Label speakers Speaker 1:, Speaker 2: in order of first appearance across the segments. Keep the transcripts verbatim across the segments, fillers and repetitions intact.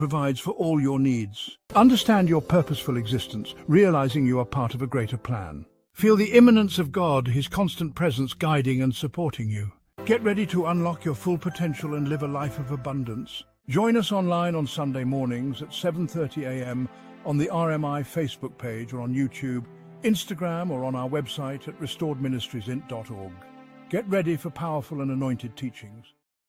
Speaker 1: provides for all your needs. Understand your purposeful existence, realizing you are part of a greater plan. Feel the immanence of God, His constant presence guiding and supporting you. Get ready to unlock your full potential and live a life of abundance. Join us online on Sunday mornings at seven thirty a m on the R M I Facebook page or on YouTube, Instagram, or on our website at restored ministries inc dot org. Get ready for powerful and anointed teachings.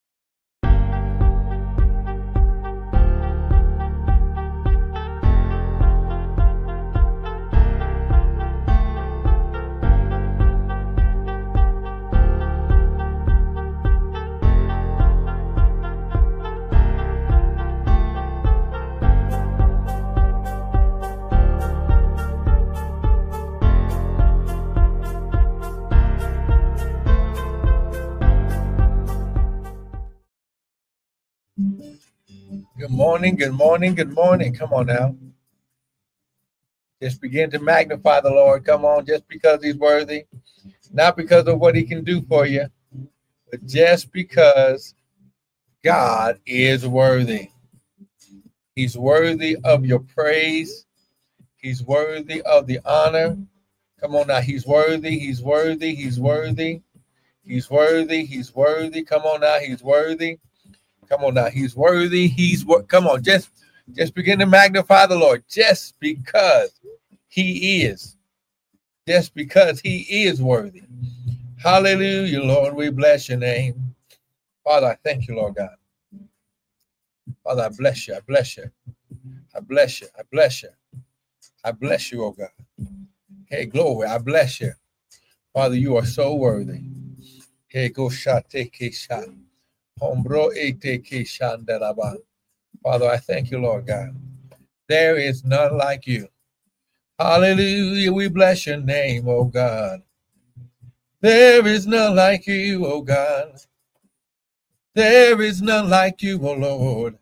Speaker 2: Good morning, good morning, good morning. Come on now. Just begin to magnify the Lord. Come on, just because He's worthy. Not because of what He can do for you, but just because God is worthy. He's worthy of your praise. He's worthy of the honor. Come on now. He's worthy. He's worthy. He's worthy. He's worthy. He's worthy. Come on now. He's worthy. Come on now. He's worthy. He's wor- Come on. Just, just begin to magnify the Lord. Just because He is. Just because He is worthy. Hallelujah, Lord. We bless your name. Father, I thank you, Lord God. Father, I bless you. I bless you. I bless you. I bless you. I bless you, oh God. Hey, glory. I bless you. Father, you are so worthy. Hey, go shot, take a shot. Hombro, take a shot. Father, I thank you, Lord God. There is none like you. Hallelujah. We bless your name, oh God. There is none like you, oh God. There is none like you, oh Lord.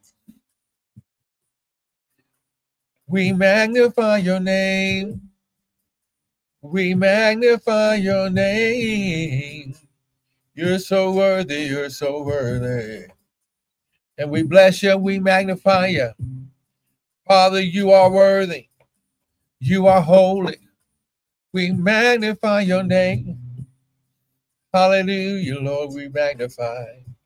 Speaker 2: We magnify your name. We magnify your name. You're so worthy, you're so worthy. And we bless you, we magnify you. Father, you are worthy. You are holy. We magnify your name. Hallelujah, Lord, we magnify.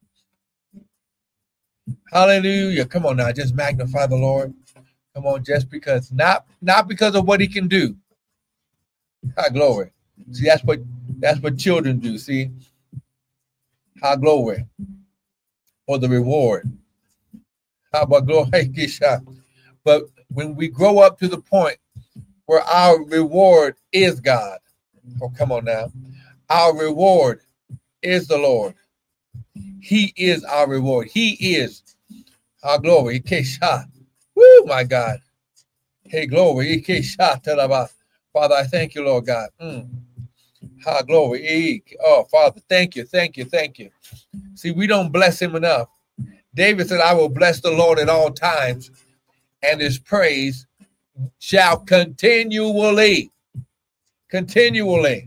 Speaker 2: Hallelujah. Come on now, just magnify the Lord. Come on, just because, not, not because of what he can do. High glory. See, that's what that's what children do. See, high glory for the reward. How about glory? But when we grow up to the point where our reward is God, oh, come on now, our reward is the Lord. He is our reward. He is our glory. Woo, my God. Hey, glory. Father, I thank you, Lord God. Mm. Ha, glory. Oh, Father, thank you, thank you, thank you. See, we don't bless him enough. David said, I will bless the Lord at all times, and his praise shall continually, continually.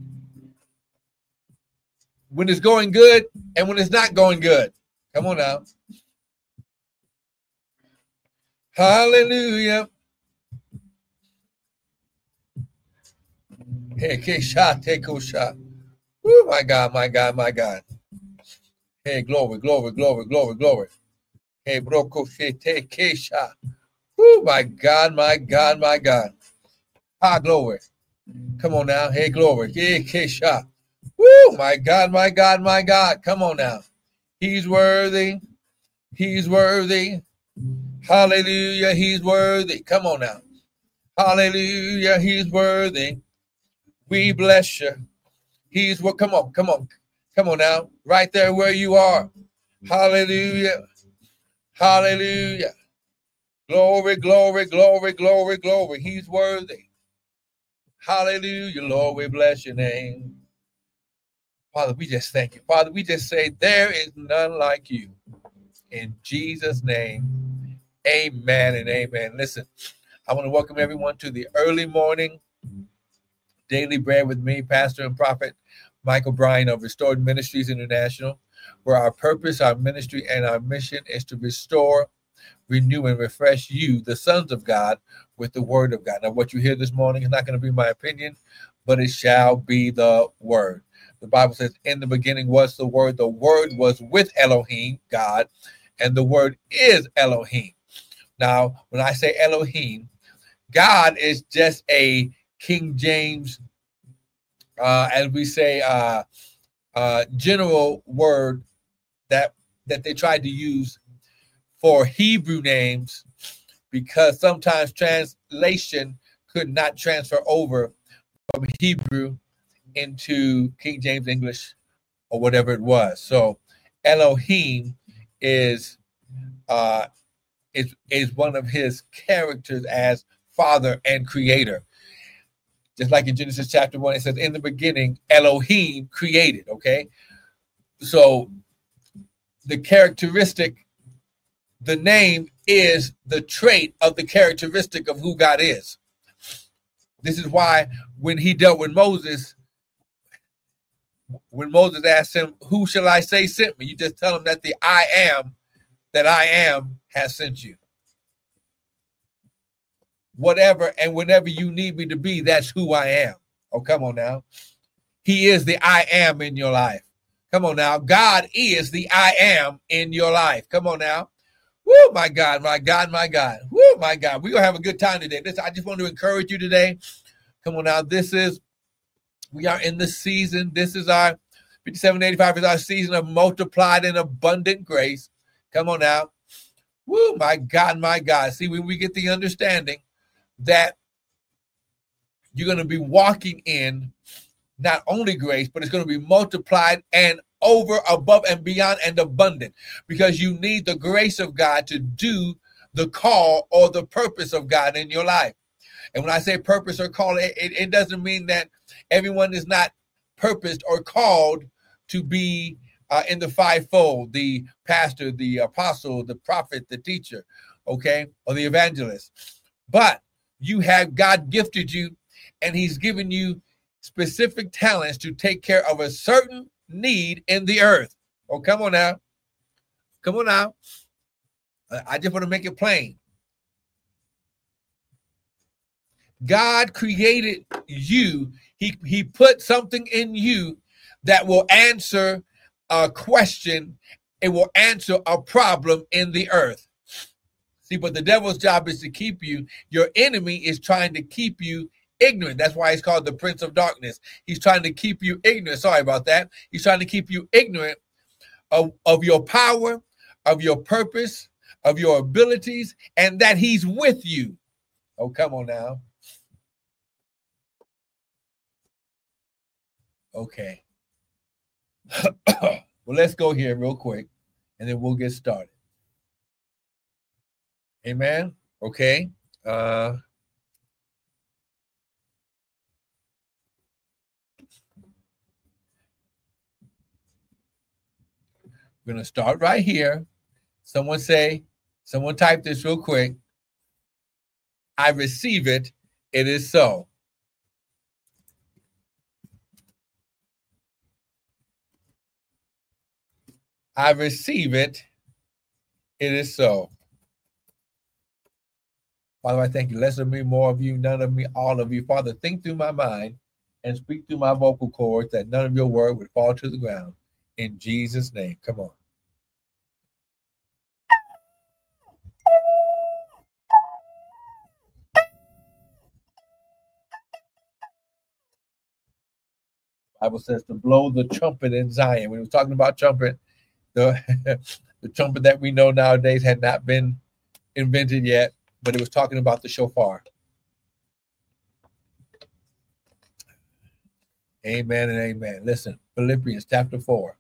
Speaker 2: When it's going good and when it's not going good. Come on now. Hallelujah. Hey, K shot, take a shot. Oh, my God, my God, my God. Hey, glory, glory, glory, glory, glory. Hey, broko take K shot. Oh, my God, my God, my God. Ah, glory. Come on now. Hey, glory. Hey, K shot. Woo, my God, my God, my God. Come on now. He's worthy. He's worthy. Hallelujah. He's worthy. Come on now. Hallelujah. He's worthy. We bless you. He's what? Come on, come on, come on now. Right there where you are. Hallelujah. Hallelujah. Glory, glory, glory, glory, glory. He's worthy. Hallelujah, Lord. We bless your name. Father, we just thank you. Father, we just say there is none like you. In Jesus' name, amen and amen. Listen, I want to welcome everyone to the early morning Daily Bread with me, Pastor and Prophet Michael Bryan of Restored Ministries International, where our purpose, our ministry, and our mission is to restore, renew and refresh you, the sons of God, with the word of God. Now, what you hear this morning is not going to be my opinion, but it shall be the word. The Bible says, in the beginning was the word. The word was with Elohim, God, and the word is Elohim. Now, when I say Elohim, God is just a King James, uh, as we say, uh, uh, general word that that they tried to use for Hebrew names, because sometimes translation could not transfer over from Hebrew into King James English or whatever it was. So Elohim is uh, is is one of his characters as Father and Creator. Just like in Genesis chapter one, it says, in the beginning, Elohim created, okay? So the characteristic, the name is the trait of the characteristic of who God is. This is why when he dealt with Moses, when Moses asked him, who shall I say sent me? You just tell him that the I am, that I am has sent you. Whatever and whenever you need me to be, that's who I am. Oh, come on now. He is the I am in your life. Come on now. God is the I am in your life. Come on now. Woo, my God, my God, my God. Woo, my God. We're going to have a good time today. This, I just want to encourage you today. Come on now. This is, we are in the season. This is our fifty-seven eighty-five is our season of multiplied and abundant grace. Come on now. Woo, my God, my God. See, when we get the understanding that you're going to be walking in not only grace, but it's going to be multiplied and over, above, and beyond and abundant, because you need the grace of God to do the call or the purpose of God in your life. And when I say purpose or call, it, it doesn't mean that everyone is not purposed or called to be uh, in the fivefold, the pastor, the apostle, the prophet, the teacher, okay, or the evangelist. But you have, God gifted you, and he's given you specific talents to take care of a certain need in the earth. Oh, come on now. Come on now. I just want to make it plain. God created you. He, he put something in you that will answer a question. It will answer a problem in the earth. See, but the devil's job is to keep you. Your enemy is trying to keep you ignorant. That's why he's called the Prince of Darkness. He's trying to keep you ignorant. Sorry about that. He's trying to keep you ignorant of, of your power, of your purpose, of your abilities, and that he's with you. Oh, come on now. Okay. Well, let's go here real quick, and then we'll get started. Amen. Okay. Uh, we're going to start right here. Someone say, someone type this real quick. I receive it. It is so. I receive it. It is so. Father, I thank you. Less of me, more of you, none of me, all of you. Father, think through my mind and speak through my vocal cords that none of your word would fall to the ground. In Jesus' name. Come on. The Bible says to blow the trumpet in Zion. When we were talking about trumpet, the, the trumpet that we know nowadays had not been invented yet, but it was talking about the shofar. Amen and amen. Listen, Philippians chapter four.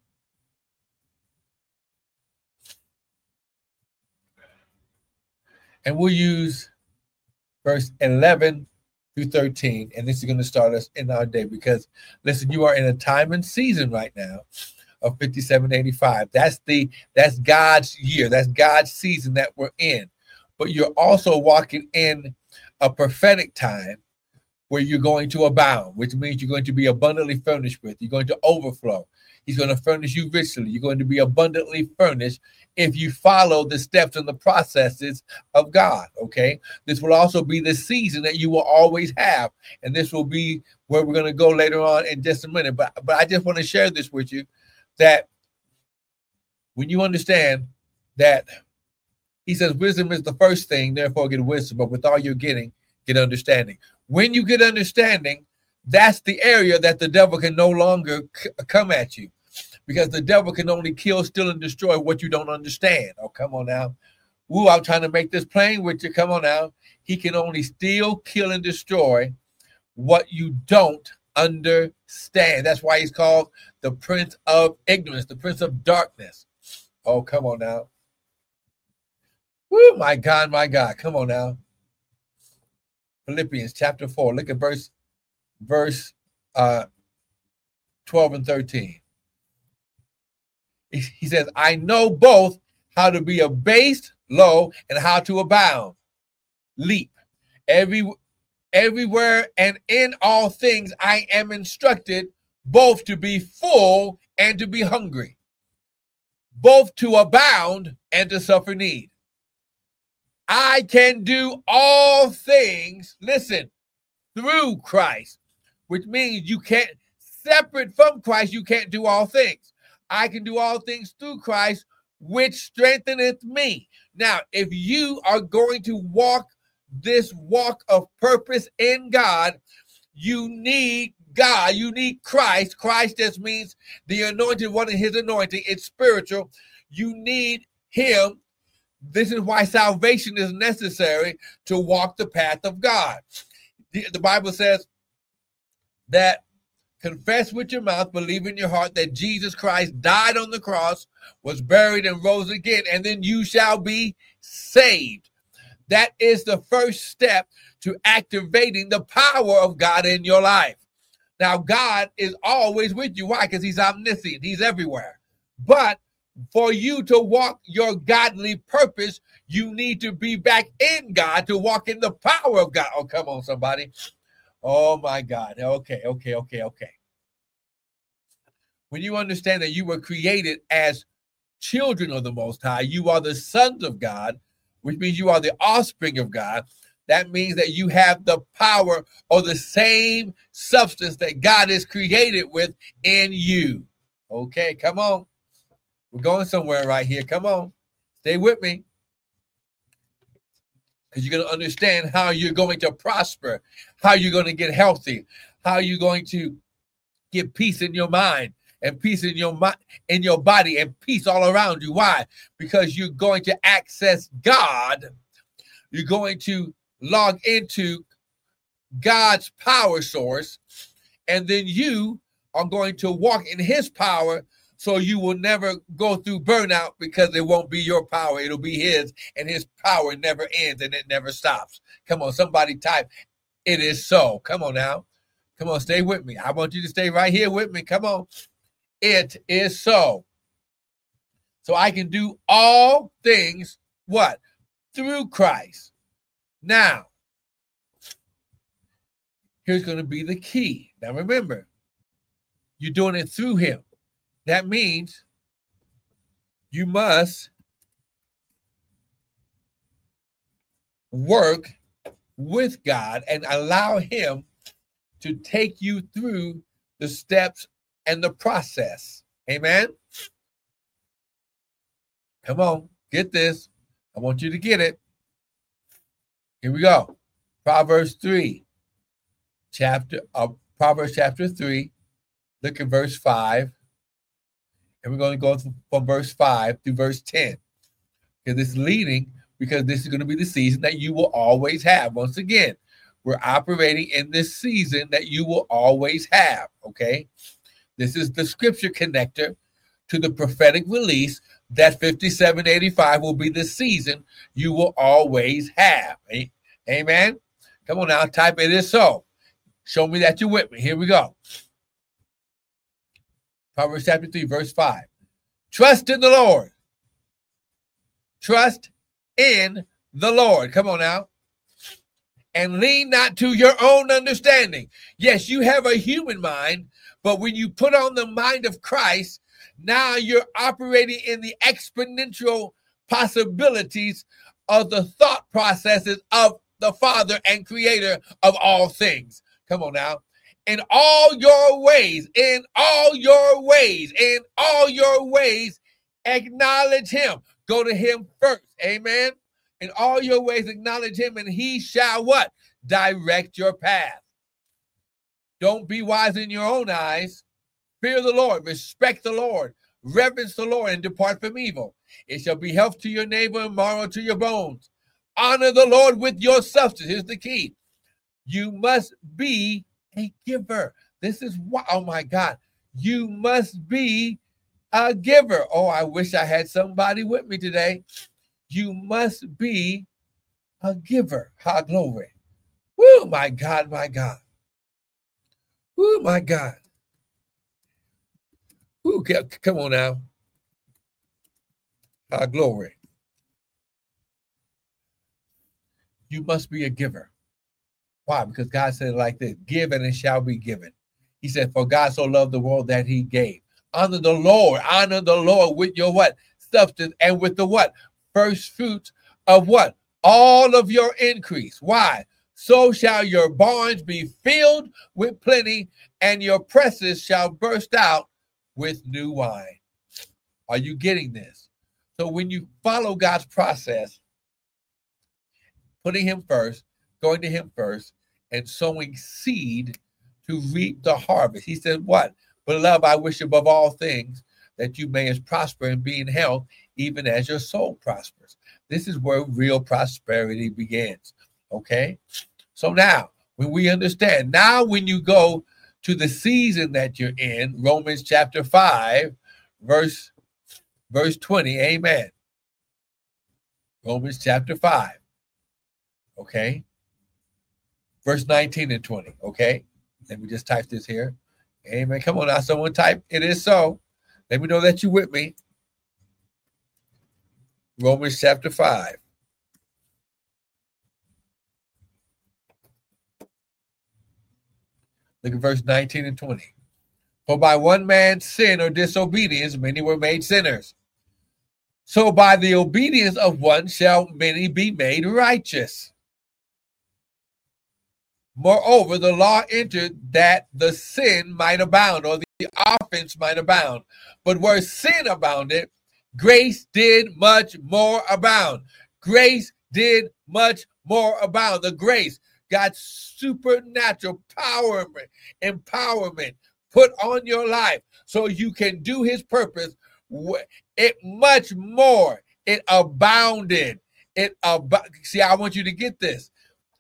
Speaker 2: And we'll use verse eleven through thirteen. And this is going to start us in our day, because, listen, you are in a time and season right now of fifty-seven eighty-five. That's the that's God's year. That's God's season that we're in. But you're also walking in a prophetic time where you're going to abound, which means you're going to be abundantly furnished with. You're going to overflow. He's going to furnish you richly. You're going to be abundantly furnished if you follow the steps and the processes of God, okay? This will also be the season that you will always have, and this will be where we're going to go later on in just a minute. But, but I just want to share this with you, that when you understand that he says wisdom is the first thing, therefore get wisdom, but with all you're getting, get understanding. When you get understanding, that's the area that the devil can no longer c- come at you, because the devil can only kill, steal, and destroy what you don't understand. Oh, come on now. Woo, I'm trying to make this plain with you. Come on now. He can only steal, kill, and destroy what you don't understand. That's why he's called the prince of ignorance, the prince of darkness. Oh, come on now. Woo, my God, my God. Come on now. Philippians chapter four. Look at verse, verse uh, twelve and thirteen. He, he says, I know both how to be abased, low, and how to abound, leap. Every, everywhere and in all things I am instructed, both to be full and to be hungry, both to abound and to suffer need. I can do all things, listen, through Christ, which means you can't, separate from Christ, you can't do all things. I can do all things through Christ, which strengtheneth me. Now, if you are going to walk this walk of purpose in God, you need God, you need Christ. Christ just means the anointed one and his anointing. It's spiritual. You need him. This is why salvation is necessary to walk the path of God. The, the Bible says that confess with your mouth, believe in your heart that Jesus Christ died on the cross, was buried, and rose again, and then you shall be saved. That is the first step to activating the power of God in your life. Now, God is always with you. Why? Because he's omniscient. He's everywhere. But for you to walk your godly purpose, you need to be back in God to walk in the power of God. Oh, come on, somebody. Oh, my God. Okay, okay, okay, okay. When you understand that you were created as children of the Most High, you are the sons of God, which means you are the offspring of God. That means that you have the power or the same substance that God is created with in you. Okay, come on. We're going somewhere right here. Come on. Stay with me. Because you're going to understand how you're going to prosper, how you're going to get healthy, how you're going to get peace in your mind and peace in your mind, in your body, and peace all around you. Why? Because you're going to access God. You're going to log into God's power source, and then you are going to walk in his power. So you will never go through burnout, because it won't be your power. It'll be his, and his power never ends and it never stops. Come on, somebody type, it is so. Come on now. Come on, stay with me. I want you to stay right here with me. Come on. It is so. So I can do all things, what? Through Christ. Now, here's going to be the key. Now remember, you're doing it through him. That means you must work with God and allow him to take you through the steps and the process. Amen? Come on, get this. I want you to get it. Here we go. Proverbs three, chapter of uh, Proverbs chapter three. Look at verse five. And we're going to go from verse five to verse ten. Because it's leading, because this is going to be the season that you will always have. Once again, we're operating in this season that you will always have. Okay? This is the scripture connector to the prophetic release that fifty-seven eighty-five will be the season you will always have. Amen? Come on now, type it is so. Show me that you're with me. Here we go. Proverbs chapter three, verse five. Trust in the Lord. Trust in the Lord. Come on now. and lean not to your own understanding. Yes, you have a human mind, but when you put on the mind of Christ, now you're operating in the exponential possibilities of the thought processes of the Father and Creator of all things. Come on now. In all your ways, in all your ways, in all your ways, acknowledge him. Go to him first. Amen. In all your ways, acknowledge him, and he shall what? Direct your path. Don't be wise in your own eyes. Fear the Lord, respect the Lord, reverence the Lord, and depart from evil. It shall be health to your neighbor and marrow to your bones. Honor the Lord with your substance. Here's the key. You must be a giver. This is what, oh my God. You must be a giver. Oh, I wish I had somebody with me today. You must be a giver. High glory. Woo, my God, my God. Woo, my God. Woo, come on now. High glory. You must be a giver. Why? Because God said it like this, give and it shall be given. He said, for God so loved the world that he gave. Honor the Lord. Honor the Lord with your what? Substance, and with the what? First fruits of what? All of your increase. Why? So shall your barns be filled with plenty, and your presses shall burst out with new wine. Are you getting this? So when you follow God's process, putting him first, going to him first, and sowing seed to reap the harvest. He said, what? Beloved, I wish above all things that you may prosper and be in health, even as your soul prospers. This is where real prosperity begins. Okay? So now, when we understand, now when you go to the season that you're in, Romans chapter five, verse, verse twenty, amen. Romans chapter five. Okay? Verse nineteen and twenty, okay? Let me just type this here. Amen. Come on now, someone type, it is so. Let me know that you're with me. Romans chapter five. Look at verse nineteen and twenty. For by one man's sin or disobedience, many were made sinners. So by the obedience of one shall many be made righteous. Moreover, the law entered that the sin might abound, or the offense might abound. But where sin abounded, grace did much more abound. Grace did much more abound. The grace, God's supernatural power, empowerment put on your life so you can do his purpose. It much more. It abounded. It ab- See, I want you to get this.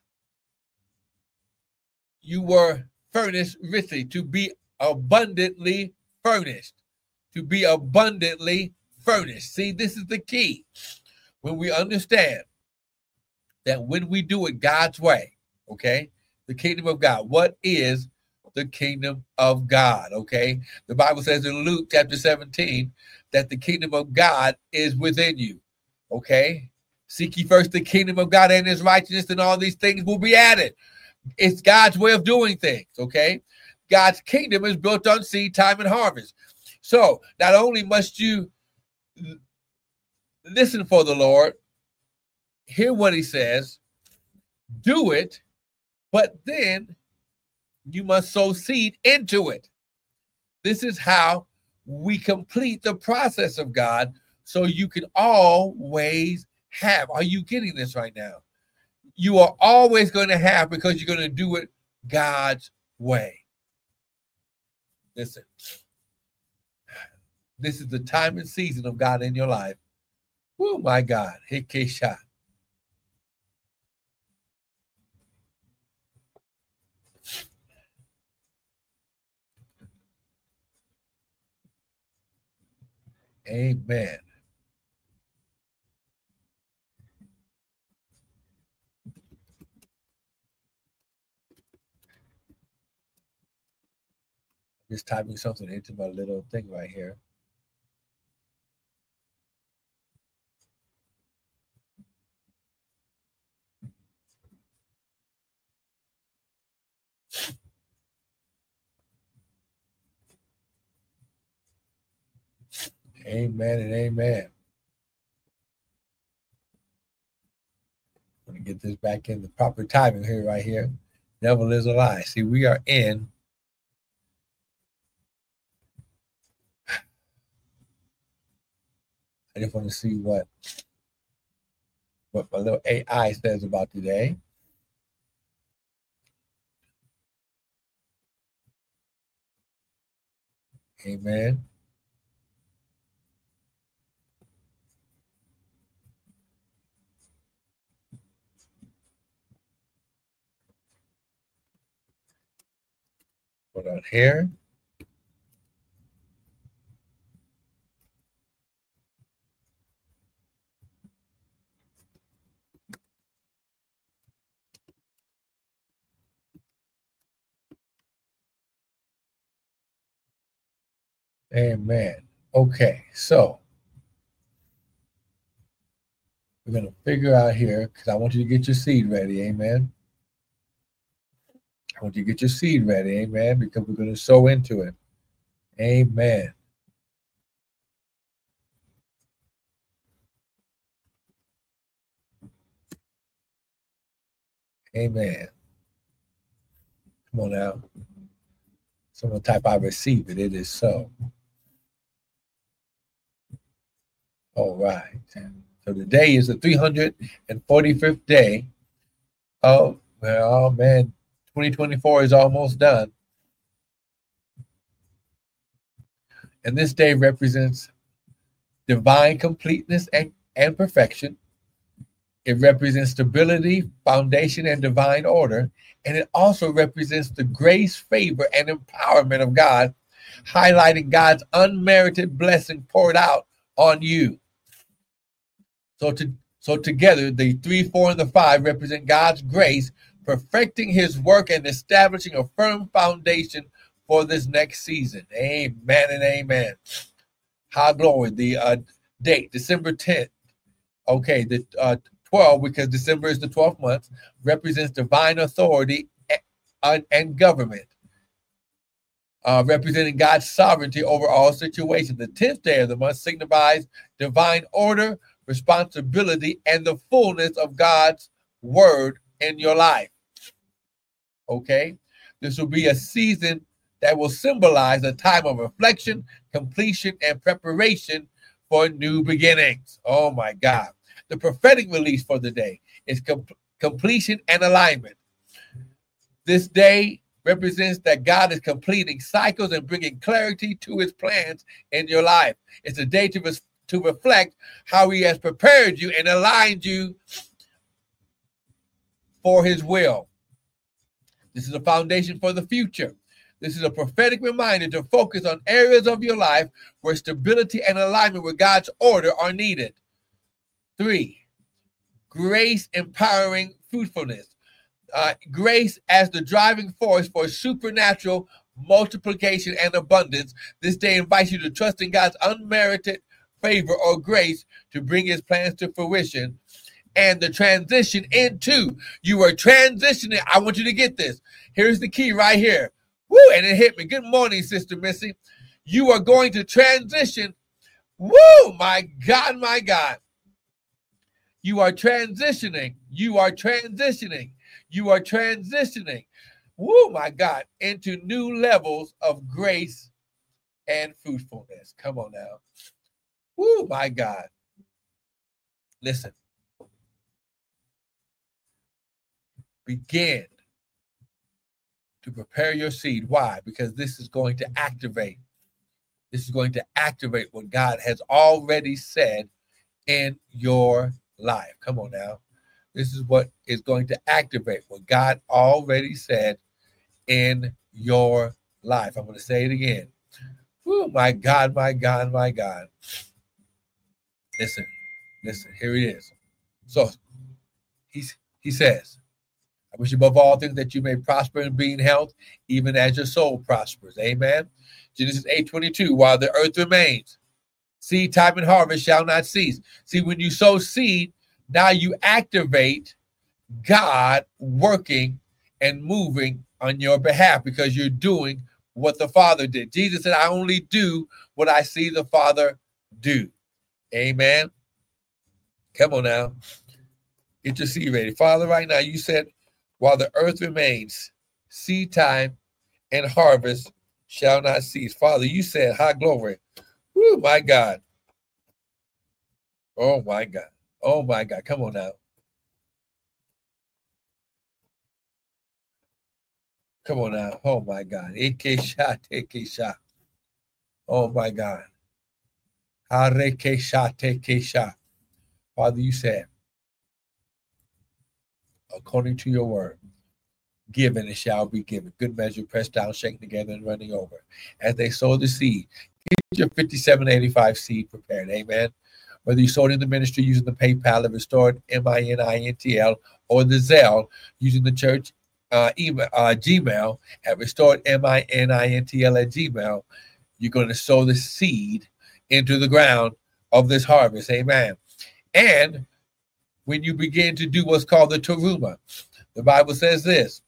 Speaker 2: You were furnished richly, to be abundantly furnished, to be abundantly furnished. See, this is the key. When we understand that when we do it God's way, okay, the kingdom of God, what is the kingdom of God, okay? The Bible says in Luke chapter seventeen that the kingdom of God is within you, okay? Seek ye first the kingdom of God and his righteousness, and all these things will be added. It's God's way of doing things, okay? God's kingdom is built on seed time and harvest. So not only must you listen for the Lord, hear what he says, do it, but then you must sow seed into it. This is how we complete the process of God, so you can always have. Are you getting this right now? You are always going to have, because you're going to do it God's way. Listen, this is the time and season of God in your life. Oh my God. Hikesha. Amen. Just typing something into my little thing right here. Amen and amen. I'm going to get this back in the proper timing here, right here. Devil is a lie. See, we are in I just want to see what what my little A I says about today. Amen. Put on here. Amen. Okay, so we're going to figure out here because I want you to get your seed ready. Amen. I want you to get your seed ready. Amen. Because we're going to sow into it. Amen. Amen. Come on now. Someone type, I receive it. It is so. All right. So today is the three hundred forty-fifth day. Oh, well, oh man, twenty twenty-four is almost done. And this day represents divine completeness and, and perfection. It represents stability, foundation, and divine order. And it also represents the grace, favor, and empowerment of God, highlighting God's unmerited blessing poured out on you. So, to, so together, the three, four, and the five represent God's grace, perfecting his work and establishing a firm foundation for this next season. Amen and amen. High glory. The uh, date, December tenth. Okay, the uh, twelve, because December is the twelfth month, represents divine authority and, and government, uh, representing God's sovereignty over all situations. The tenth day of the month signifies divine order, responsibility, and the fullness of God's word in your life. Okay, this will be a season that will symbolize a time of reflection, completion, and preparation for new beginnings. Oh my God. The prophetic release for the day is com- completion and alignment. This day represents that God is completing cycles and bringing clarity to his plans in your life. It's a day to, res- to reflect how he has prepared you and aligned you for his will. This is a foundation for the future. This is a prophetic reminder to focus on areas of your life where stability and alignment with God's order are needed. Three, grace empowering fruitfulness. Uh, grace as the driving force for supernatural multiplication and abundance. This day invites you to trust in God's unmerited favor or grace to bring his plans to fruition. And the transition into, you are transitioning. I want you to get this. Here's the key right here. Woo, and it hit me. Good morning, Sister Missy. You are going to transition. Woo, my God, my God. You are transitioning. You are transitioning. You are transitioning. Woo, my God, into new levels of grace and fruitfulness. Come on now. Woo, my God. Listen. Begin to prepare your seed. Why? Because this is going to activate. This is going to activate what God has already said in your life. Come on now. This is what is going to activate what God already said in your life. I'm going to say it again. Oh, my God, my God, my God. Listen, listen, here it is. So he's, he says, I wish above all things that you may prosper and be in health, even as your soul prospers. Amen. Genesis eight twenty-two, while the earth remains, seed time and harvest shall not cease. See, when you sow seed, now you activate God working and moving on your behalf because you're doing what the Father did. Jesus said, I only do what I see the Father do. Amen. Come on now. Get your seed ready. Father, right now, you said, while the earth remains, seed time and harvest shall not cease. Father, you said, high glory. Woo, my God. Oh, my God. Oh, my God. Come on now. Come on now. Oh, my God. Ekesha, tekesha. Oh, my God. Harekesha, tekesha. Father, you said, according to your word, given it shall be given. Good measure, pressed down, shaken together, and running over. As they sow the seed, get your fifty-seven eighty-five seed prepared. Amen. Whether you sowed in the ministry using the PayPal, the Restored M I N I N T L, or the Zelle using the church uh, email, uh, Gmail at Restored M I N I N T L at Gmail, you're going to sow the seed into the ground of this harvest. Amen. And when you begin to do what's called the teruma, the Bible says this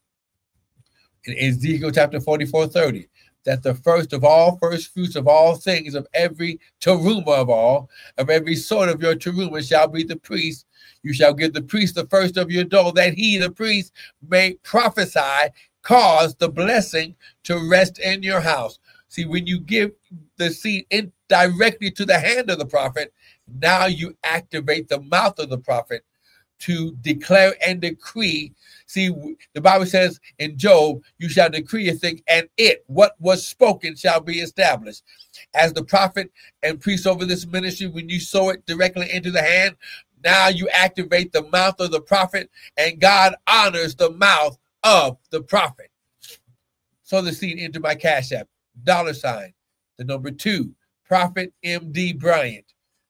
Speaker 2: in Ezekiel chapter forty-four thirty, that the first of all first fruits of all things of every teruma of all, of every sort of your teruma shall be the priest. You shall give the priest the first of your dough, that he, the priest, may prophesy, cause the blessing to rest in your house. See, when you give the seed in directly to the hand of the prophet, now you activate the mouth of the prophet to declare and decree. See, the Bible says in Job, you shall decree a thing, and it, what was spoken, shall be established. As the prophet and priest over this ministry, when you sow it directly into the hand, now you activate the mouth of the prophet, and God honors the mouth of the prophet. Sow the seed into my Cash App, dollar sign, the number two, Prophet M D Bryant.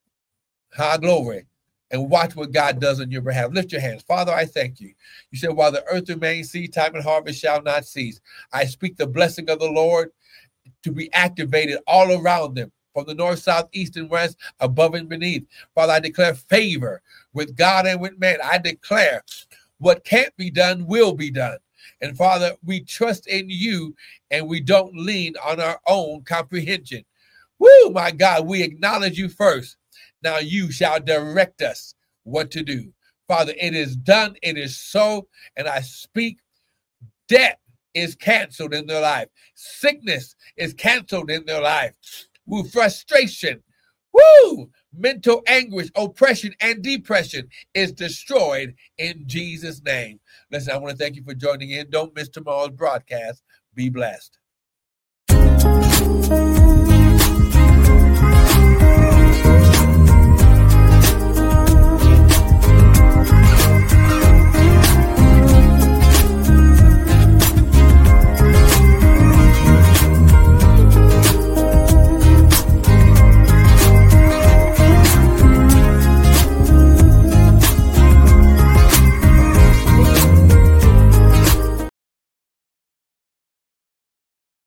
Speaker 2: High glory. And watch what God does on your behalf. Lift your hands. Father, I thank you. You said, while the earth remains, seed time and harvest shall not cease. I speak the blessing of the Lord to be activated all around them, from the north, south, east, and west, above and beneath. Father, I declare favor with God and with man. I declare what can't be done will be done. And Father, we trust in you, and we don't lean on our own comprehension. Woo, my God, we acknowledge you first. Now you shall direct us what to do. Father, it is done. It is so. And I speak, death is canceled in their life. Sickness is canceled in their life. Woo, frustration, woo, mental anguish, oppression, and depression is destroyed in Jesus' name. Listen, I want to thank you for joining in. Don't miss tomorrow's broadcast. Be blessed.